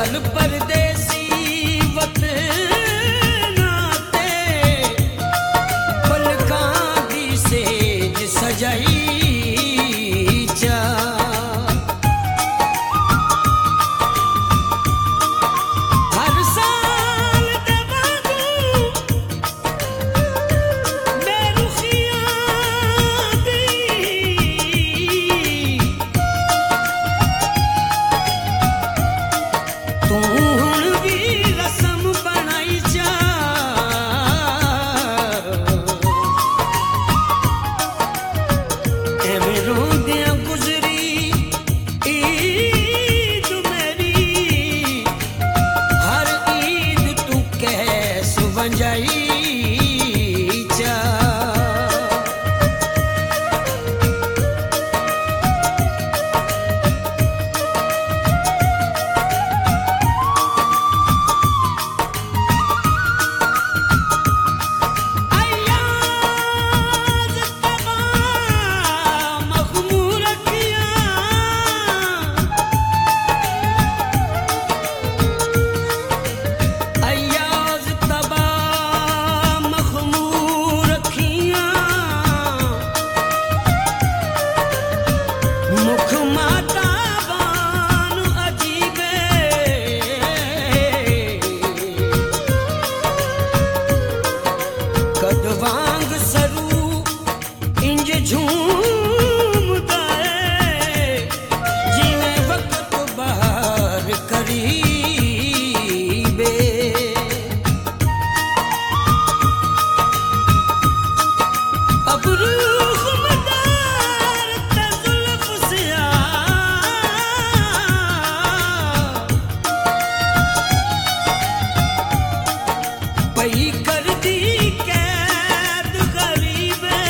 पल परदेसी वतना ते पलकां दी सेज सजाई जा हर साल दे वांगू बेरुखियां दी तू हुण भी रस्म बनाई जा एवें रोंदियां गुजरी ईद मेरी हर ईद तू कैस वंजाई जा अयाज तमाम मखमूर अयाज तबा मखमूर मुख माता बान अजीबे कद वांग सरू इंज झूमदा है जिवें वक्त बहार करीबे अब रूह मदार ते जुल्फ सियाह पई कर दी कैद गरीबे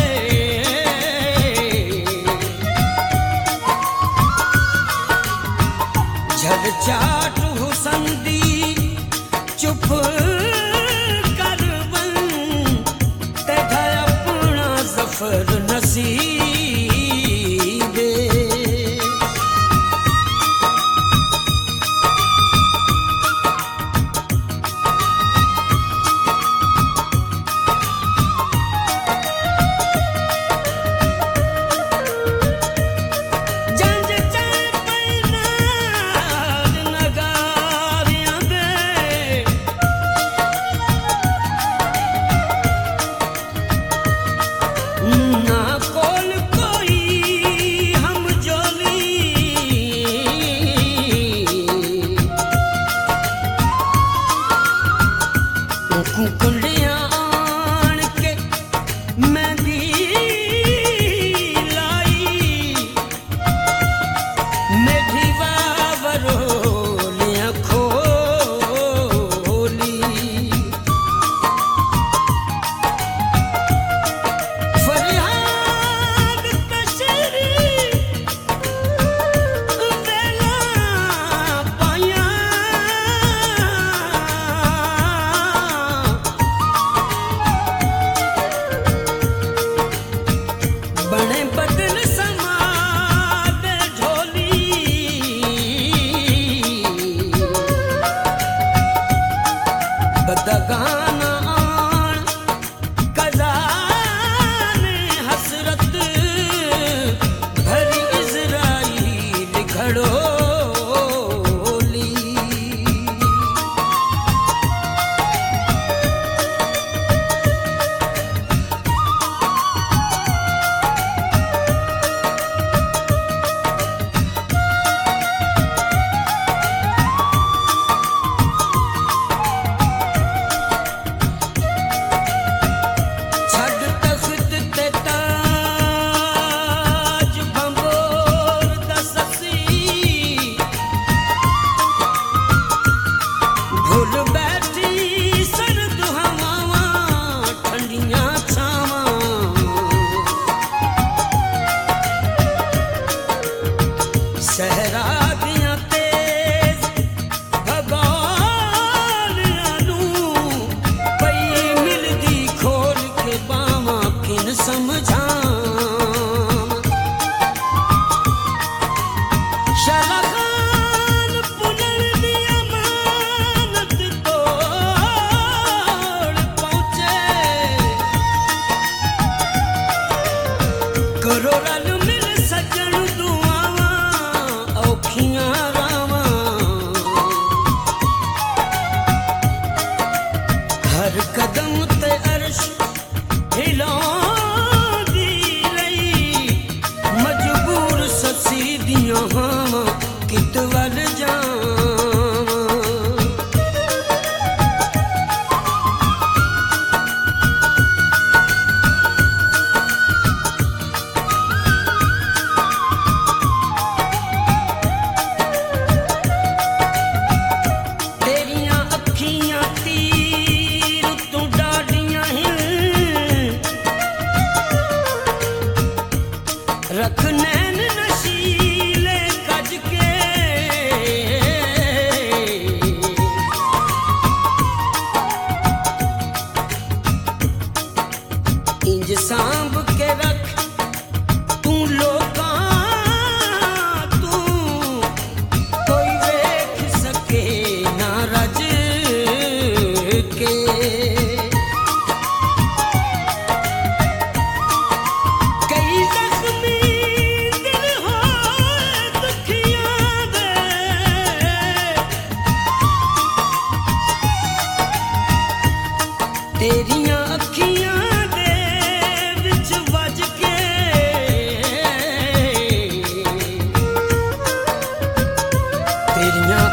झल चाट हुसन दी चुप कर वन तेरा अपना जफर नसीबे जंज चाहे पैनार नगारियां दे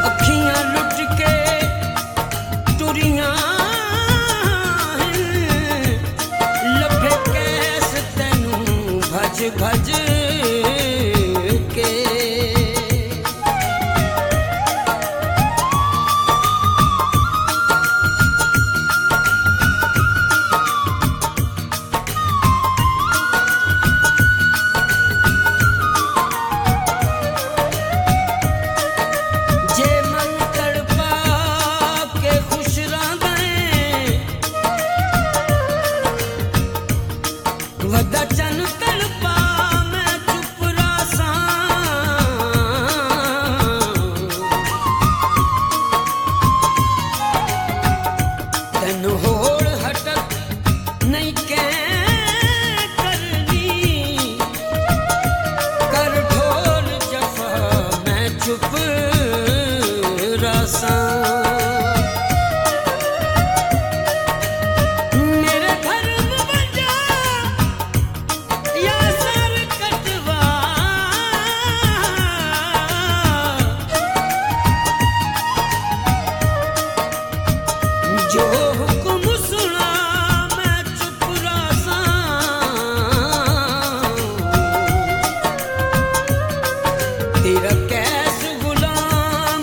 अखियां लुट के टुरियां लभे कैस तैनू भज भज के वदा चन तड़पा मैं चुप रासा तन होड़ हटक नहीं कै करनी कर ढोल जफा मैं चुप रासा जो हुक्म सुना मैं चुप रासा तेरा कैस गुलाम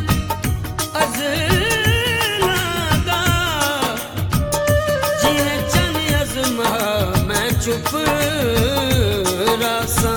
अज़लादा जिन्हें चन अज़मा मैं चुप रासा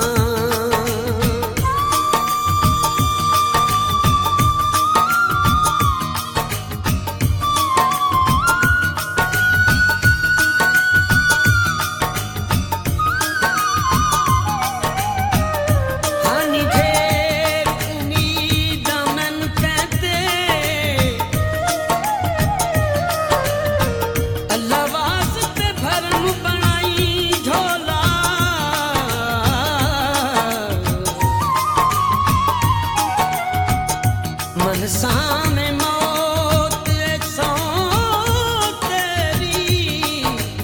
मनसा में मौत एक सौ तेरी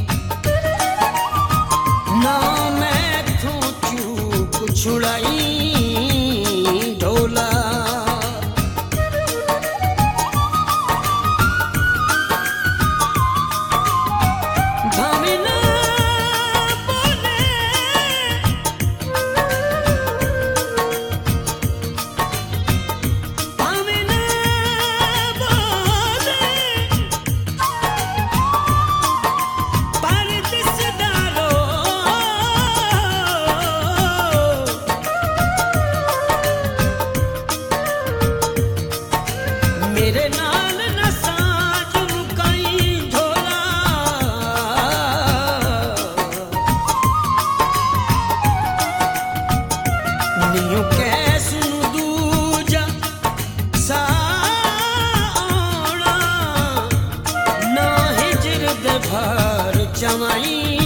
ना मैं थू चूक छुड़ाई ढोला भामिना बोले मेरे नाल न साज मुकाई ढोला नियो कैस नू दूजा सावना ना हिजर दे भार चमाई